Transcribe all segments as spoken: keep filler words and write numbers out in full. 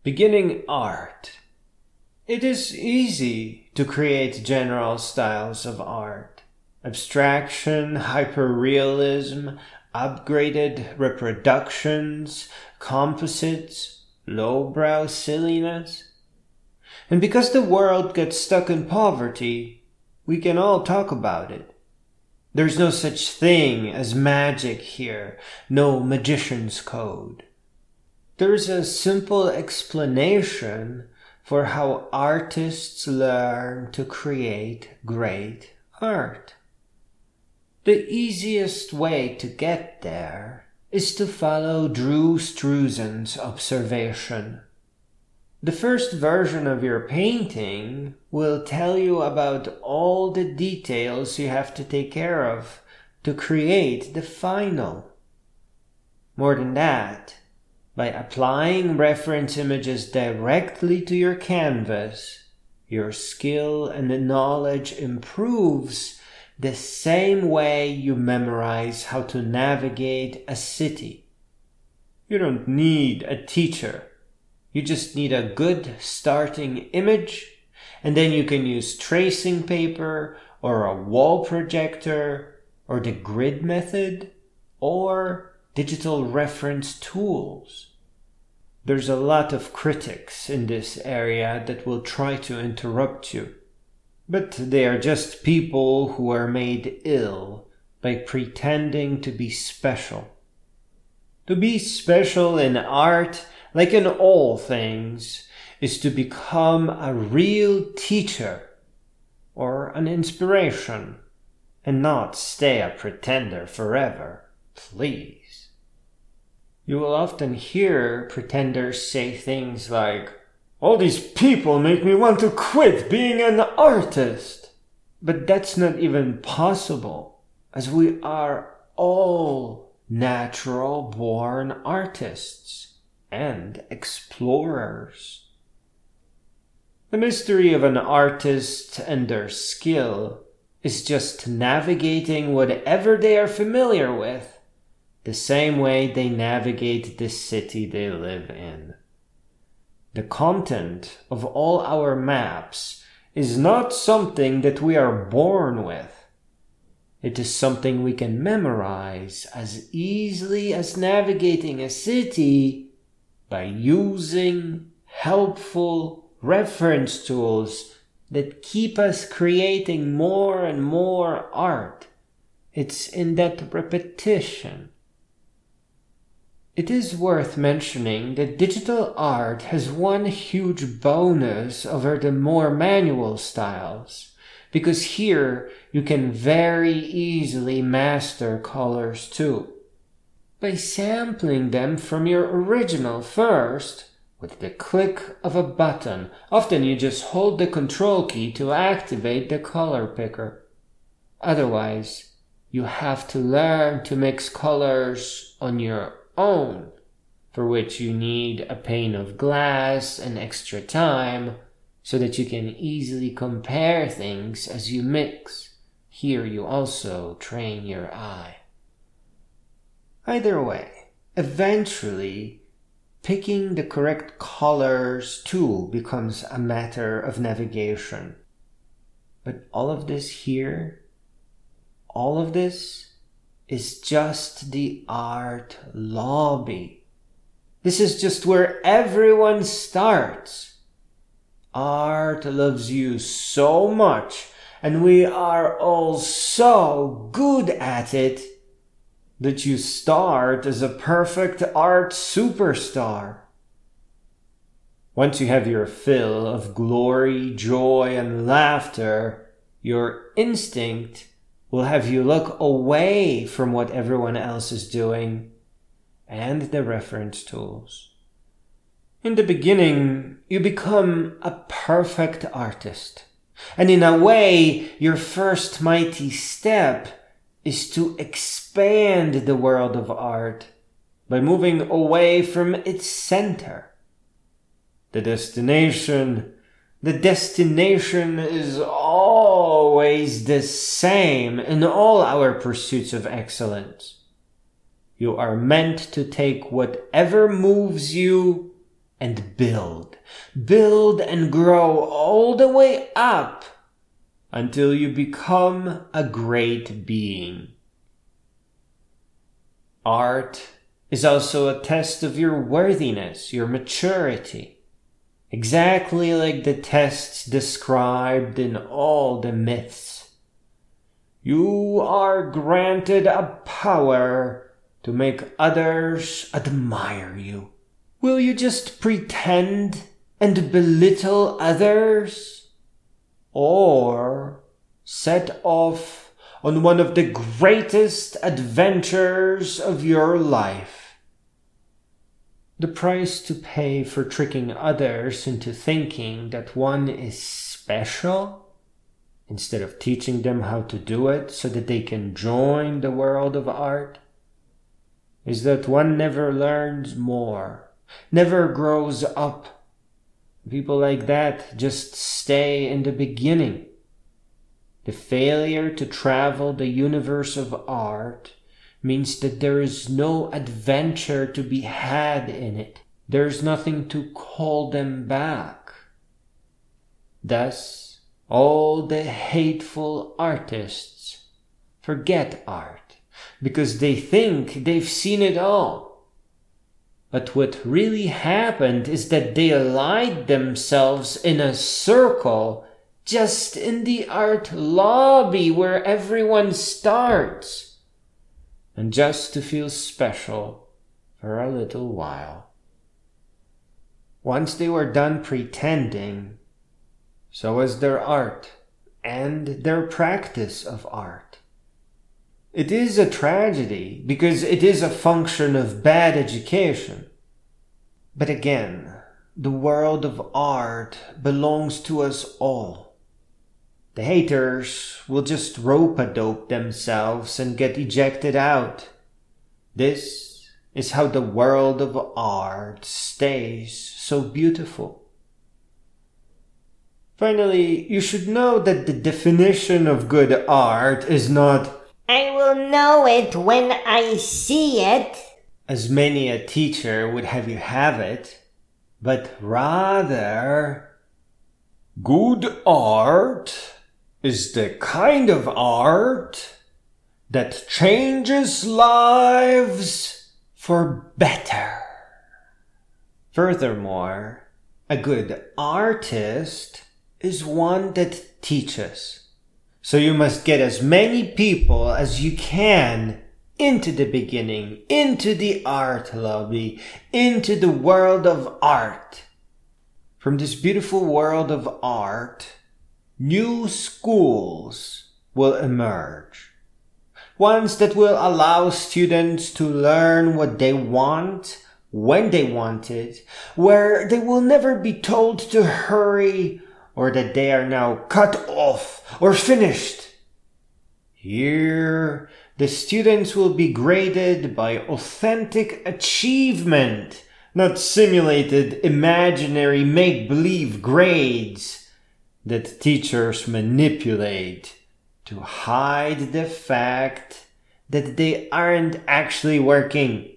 Beginning art. It is easy to create general styles of art. Abstraction, hyperrealism, upgraded reproductions, composites, lowbrow silliness. And because the world gets stuck in poverty, we can all talk about it. There's no such thing as magic here, no magician's code. There's a simple explanation for how artists learn to create great art. The easiest way to get there is to follow Drew Struzan's observation. The first version of your painting will tell you about all the details you have to take care of to create the final. More than that, by applying reference images directly to your canvas, your skill and knowledge improves the same way you memorize how to navigate a city. You don't need a teacher. You just need a good starting image, and then you can use tracing paper or a wall projector or the grid method or digital reference tools. There's a lot of critics in this area that will try to interrupt you, but they are just people who are made ill by pretending to be special. To be special in art, like in all things, is to become a real teacher or an inspiration and not stay a pretender forever, please. You will often hear pretenders say things like, "All these people make me want to quit being an artist." But that's not even possible, as we are all natural-born artists and explorers. The mystery of an artist and their skill is just navigating whatever they are familiar with, the same way they navigate the city they live in. The content of all our maps is not something that we are born with. It is something we can memorize as easily as navigating a city by using helpful reference tools that keep us creating more and more art. It's in that repetition. It is worth mentioning that digital art has one huge bonus over the more manual styles, because here you can very easily master colors too. By sampling them from your original first, with the click of a button. Often you just hold the control key to activate the color picker. Otherwise, you have to learn to mix colors on your own, for which you need a pane of glass and extra time so that you can easily compare things as you mix. Here you also train your eye. Either way, eventually, picking the correct colors too becomes a matter of navigation. But all of this here, all of this is just the art lobby. This is just where everyone starts. Art loves you so much, and we are all so good at it, that you start as a perfect art superstar. Once you have your fill of glory, joy, and laughter, your instinct will have you look away from what everyone else is doing and the reference tools. In the beginning, you become a perfect artist. And in a way, your first mighty step is to expand the world of art by moving away from its center. The destination, the destination is always the same in all our pursuits of excellence. You are meant to take whatever moves you and build. Build and grow all the way up until you become a great being. Art is also a test of your worthiness, your maturity, exactly like the tests described in all the myths. You are granted a power to make others admire you. Will you just pretend and belittle others? Or set off on one of the greatest adventures of your life? The price to pay for tricking others into thinking that one is special, instead of teaching them how to do it so that they can join the world of art, is that one never learns more, never grows up. People like that just stay in the beginning. The failure to travel the universe of art means that there is no adventure to be had in it. There's nothing to call them back. Thus, all the hateful artists forget art because they think they've seen it all. But what really happened is that they allied themselves in a circle just in the art lobby where everyone starts, and just to feel special for a little while. Once they were done pretending, so was their art and their practice of art. It is a tragedy because it is a function of bad education. But again, the world of art belongs to us all. The haters will just rope-a-dope themselves and get ejected out. This is how the world of art stays so beautiful. Finally, you should know that the definition of good art is not "I will know it when I see it," as many a teacher would have you have it, but rather, good art is the kind of art that changes lives for better. Furthermore, a good artist is one that teaches. So you must get as many people as you can into the beginning, into the art lobby, into the world of art. From this beautiful world of art, new schools will emerge. Ones that will allow students to learn what they want, when they want it, where they will never be told to hurry or that they are now cut off or finished. Here, the students will be graded by authentic achievement, not simulated imaginary make-believe grades that teachers manipulate to hide the fact that they aren't actually working.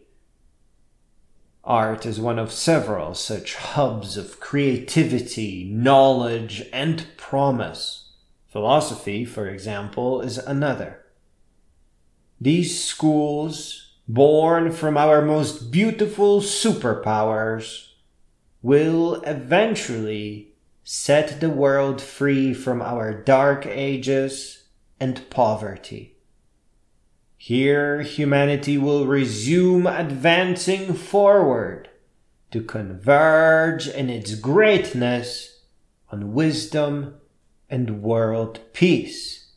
Art is one of several such hubs of creativity, knowledge, and promise. Philosophy, for example, is another. These schools, born from our most beautiful superpowers, will eventually set the world free from our dark ages and poverty. Here, humanity will resume advancing forward to converge in its greatness on wisdom and world peace.